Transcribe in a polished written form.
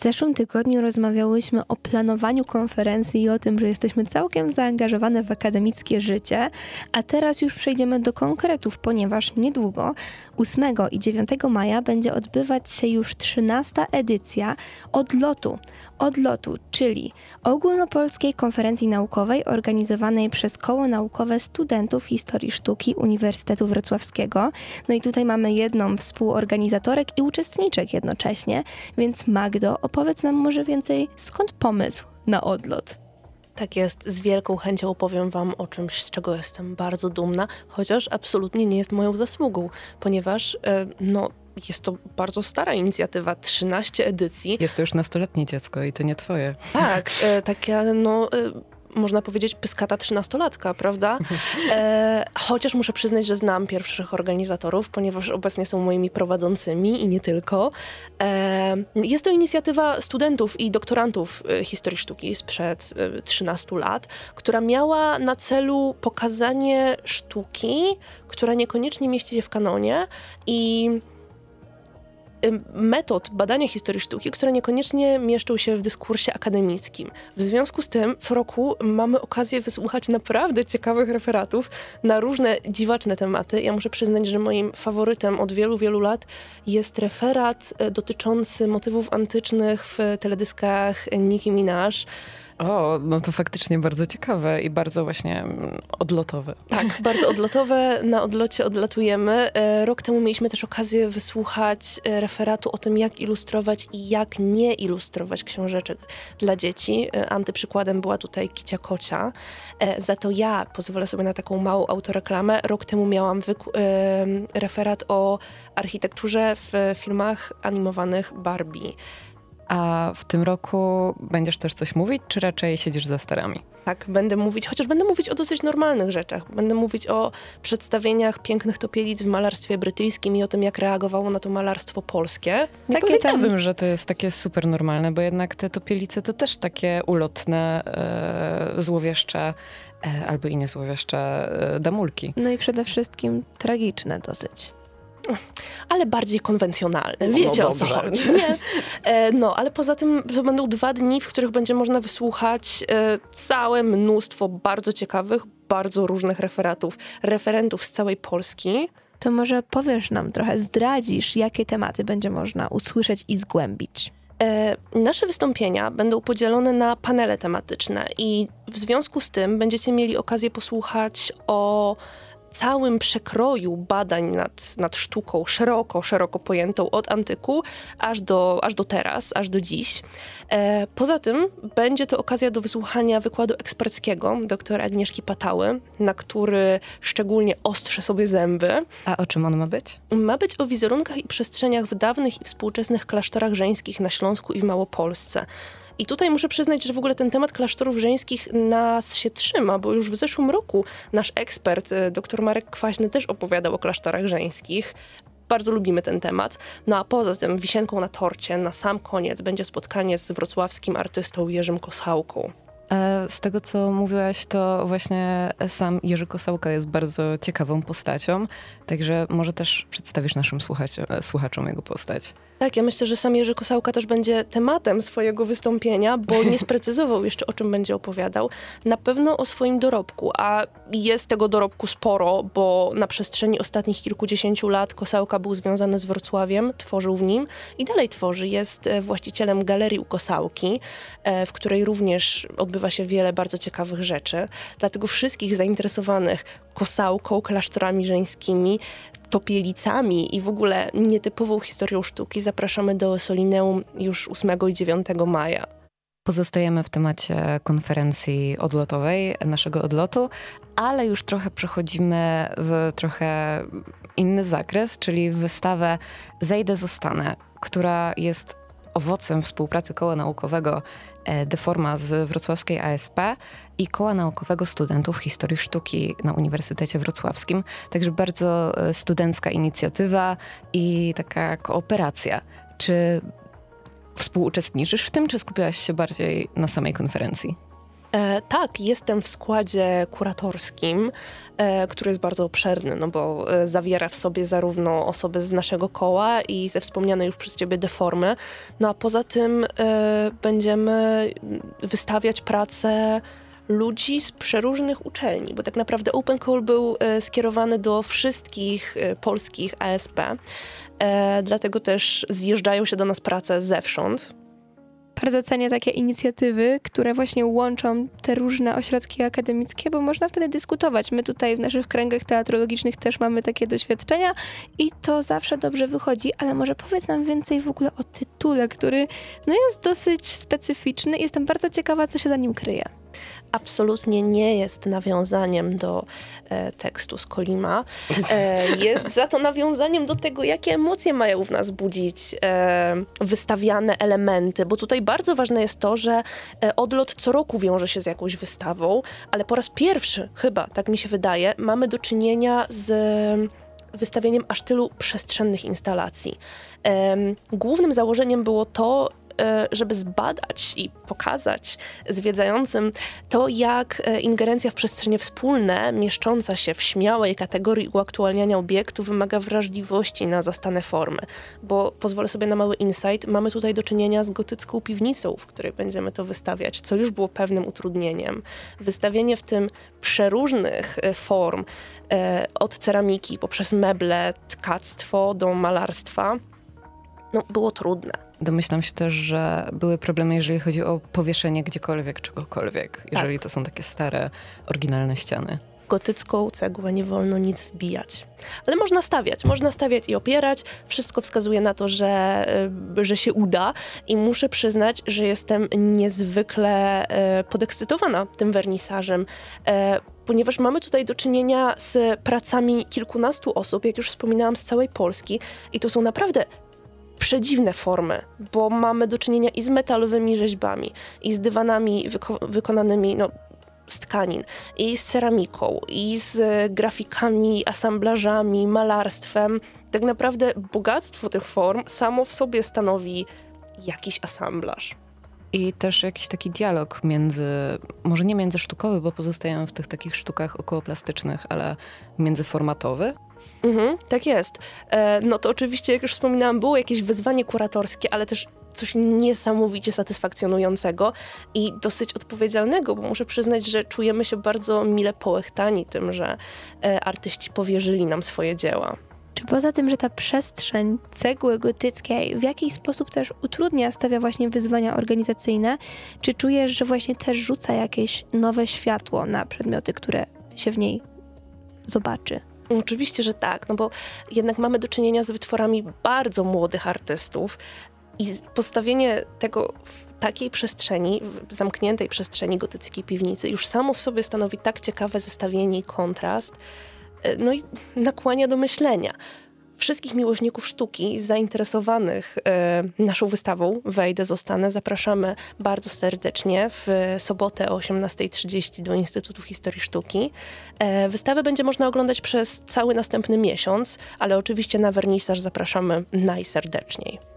zeszłym tygodniu rozmawiałyśmy o planowaniu konferencji i o tym, że jesteśmy całkiem zaangażowane w akademickie życie, a teraz już przejdziemy do konkretów, ponieważ niedługo, 8 i 9 maja, będzie odbywać się już 13. edycja Odlotu, czyli Ogólnopolskiej Konferencji Naukowej organizowanej przez Koło Naukowe Studentów Historii Sztuki Uniwersytetu Wrocławskiego. No i tutaj mamy jedną współorganizatorek i uczestniczek jednocześnie, więc Magdo, opowiedz nam może więcej, skąd pomysł na odlot? Tak jest, z wielką chęcią opowiem wam o czymś, z czego jestem bardzo dumna, chociaż absolutnie nie jest moją zasługą, ponieważ jest to bardzo stara inicjatywa, 13 edycji. Jest to już nastoletnie dziecko i to nie twoje. Tak, taka można powiedzieć pyskata 13-latka, prawda? Chociaż muszę przyznać, że znam pierwszych organizatorów, ponieważ obecnie są moimi prowadzącymi i nie tylko. Jest to inicjatywa studentów i doktorantów historii sztuki sprzed 13 lat, która miała na celu pokazanie sztuki, która niekoniecznie mieści się w kanonie i metod badania historii sztuki, które niekoniecznie mieszczą się w dyskursie akademickim. W związku z tym co roku mamy okazję wysłuchać naprawdę ciekawych referatów na różne dziwaczne tematy. Ja muszę przyznać, że moim faworytem od wielu, wielu lat jest referat dotyczący motywów antycznych w teledyskach Nicki Minaj. O, no to faktycznie bardzo ciekawe i bardzo właśnie odlotowe. Tak, bardzo odlotowe. Na odlocie odlatujemy. Rok temu mieliśmy też okazję wysłuchać referatu o tym, jak ilustrować i jak nie ilustrować książeczek dla dzieci. Antyprzykładem była tutaj Kicia Kocia. Za to ja pozwolę sobie na taką małą autoreklamę. Rok temu miałam referat o architekturze w filmach animowanych Barbie. A w tym roku będziesz też coś mówić, czy raczej siedzisz za starami? Tak, będę mówić, chociaż będę mówić o dosyć normalnych rzeczach. Będę mówić o przedstawieniach pięknych topielic w malarstwie brytyjskim i o tym, jak reagowało na to malarstwo polskie. Nie powiedziałabym, że to jest takie super normalne, bo jednak te topielice to też takie ulotne, złowieszcze albo i niezłowieszcze damulki. No i przede wszystkim tragiczne dosyć. Ale bardziej konwencjonalne. Wiecie, o co chodzi. Nie? Ale poza tym to będą 2 dni, w których będzie można wysłuchać całe mnóstwo bardzo ciekawych, bardzo różnych referentów z całej Polski. To może powiesz nam trochę, zdradzisz, jakie tematy będzie można usłyszeć i zgłębić. Nasze wystąpienia będą podzielone na panele tematyczne i w związku z tym będziecie mieli okazję posłuchać o całym przekroju badań nad sztuką szeroko pojętą od antyku aż do teraz, aż do dziś. Poza tym będzie to okazja do wysłuchania wykładu eksperckiego dr Agnieszki Patały, na który szczególnie ostrzy sobie zęby. A o czym on ma być? Ma być o wizerunkach i przestrzeniach w dawnych i współczesnych klasztorach żeńskich na Śląsku i w Małopolsce. I tutaj muszę przyznać, że w ogóle ten temat klasztorów żeńskich nas się trzyma, bo już w zeszłym roku nasz ekspert, dr Marek Kwaśny, też opowiadał o klasztorach żeńskich. Bardzo lubimy ten temat. No a poza tym wisienką na torcie na sam koniec będzie spotkanie z wrocławskim artystą Jerzym Kosałką. Z tego, co mówiłaś, to właśnie sam Jerzy Kosałka jest bardzo ciekawą postacią, także może też przedstawisz naszym słuchaczom jego postać. Tak, ja myślę, że sam Jerzy Kosałka też będzie tematem swojego wystąpienia, bo nie sprecyzował jeszcze, o czym będzie opowiadał. Na pewno o swoim dorobku, a jest tego dorobku sporo, bo na przestrzeni ostatnich kilkudziesięciu lat Kosałka był związany z Wrocławiem, tworzył w nim i dalej tworzy. Jest właścicielem Galerii u Kosałki, w której również odbywa się wiele bardzo ciekawych rzeczy. Dlatego wszystkich zainteresowanych Kosałką, klasztorami żeńskimi, topielicami i w ogóle nietypową historią sztuki zapraszamy do Solineum już 8 i 9 maja. Pozostajemy w temacie konferencji odlotowej, naszego odlotu, ale już trochę przechodzimy w trochę inny zakres, czyli w wystawę Zejdę, zostanę, która jest owocem współpracy Koła Naukowego Deforma z wrocławskiej ASP i Koła Naukowego Studentów Historii Sztuki na Uniwersytecie Wrocławskim. Także bardzo studencka inicjatywa i taka kooperacja. Czy współuczestniczysz w tym, czy skupiałaś się bardziej na samej konferencji? Tak, jestem w składzie kuratorskim, który jest bardzo obszerny, no bo zawiera w sobie zarówno osoby z naszego koła i ze wspomnianej już przez ciebie deformy. No a poza tym będziemy wystawiać pracę ludzi z przeróżnych uczelni, bo tak naprawdę Open Call był skierowany do wszystkich polskich ASP, dlatego też zjeżdżają się do nas prace zewsząd. Bardzo cenię takie inicjatywy, które właśnie łączą te różne ośrodki akademickie, bo można wtedy dyskutować. My tutaj w naszych kręgach teatrologicznych też mamy takie doświadczenia i to zawsze dobrze wychodzi, ale może powiedz nam więcej w ogóle o tytule, który jest dosyć specyficzny i jestem bardzo ciekawa, co się za nim kryje. Absolutnie nie jest nawiązaniem do tekstu z Kolima. Jest za to nawiązaniem do tego, jakie emocje mają w nas budzić wystawiane elementy, bo tutaj bardzo ważne jest to, że odlot co roku wiąże się z jakąś wystawą, ale po raz pierwszy, chyba, tak mi się wydaje, mamy do czynienia z wystawieniem aż tylu przestrzennych instalacji. Głównym założeniem było to, żeby zbadać i pokazać zwiedzającym to, jak ingerencja w przestrzenie wspólne, mieszcząca się w śmiałej kategorii uaktualniania obiektu, wymaga wrażliwości na zastane formy. Bo pozwolę sobie na mały insight, mamy tutaj do czynienia z gotycką piwnicą, w której będziemy to wystawiać, co już było pewnym utrudnieniem. Wystawienie w tym przeróżnych form, od ceramiki poprzez meble, tkactwo do malarstwa, było trudne. Domyślam się też, że były problemy, jeżeli chodzi o powieszenie gdziekolwiek, czegokolwiek, jeżeli to są takie stare, oryginalne ściany. Gotycką cegłę nie wolno nic wbijać. Ale można stawiać i opierać. Wszystko wskazuje na to, że się uda i muszę przyznać, że jestem niezwykle podekscytowana tym wernisażem, ponieważ mamy tutaj do czynienia z pracami kilkunastu osób, jak już wspominałam, z całej Polski i to są naprawdę przedziwne formy, bo mamy do czynienia i z metalowymi rzeźbami, i z dywanami wykonanymi z tkanin, i z ceramiką, i z grafikami, asamblażami, malarstwem. Tak naprawdę bogactwo tych form samo w sobie stanowi jakiś asamblaż. I też jakiś taki dialog może nie międzysztukowy, bo pozostajemy w tych takich sztukach okołoplastycznych, ale międzyformatowy. Tak jest. To oczywiście, jak już wspominałam, było jakieś wyzwanie kuratorskie, ale też coś niesamowicie satysfakcjonującego i dosyć odpowiedzialnego, bo muszę przyznać, że czujemy się bardzo mile połechtani tym, że artyści powierzyli nam swoje dzieła. Czy poza tym, że ta przestrzeń cegły gotyckiej w jakiś sposób też utrudnia, stawia właśnie wyzwania organizacyjne, czy czujesz, że właśnie też rzuca jakieś nowe światło na przedmioty, które się w niej zobaczy? Oczywiście, że tak, bo jednak mamy do czynienia z wytworami bardzo młodych artystów i postawienie tego w takiej przestrzeni, w zamkniętej przestrzeni gotyckiej piwnicy już samo w sobie stanowi tak ciekawe zestawienie i kontrast, i nakłania do myślenia. Wszystkich miłośników sztuki zainteresowanych naszą wystawą zostanę, zapraszamy bardzo serdecznie w sobotę o 18:30 do Instytutu Historii Sztuki. Wystawę będzie można oglądać przez cały następny miesiąc, ale oczywiście na wernisaż zapraszamy najserdeczniej.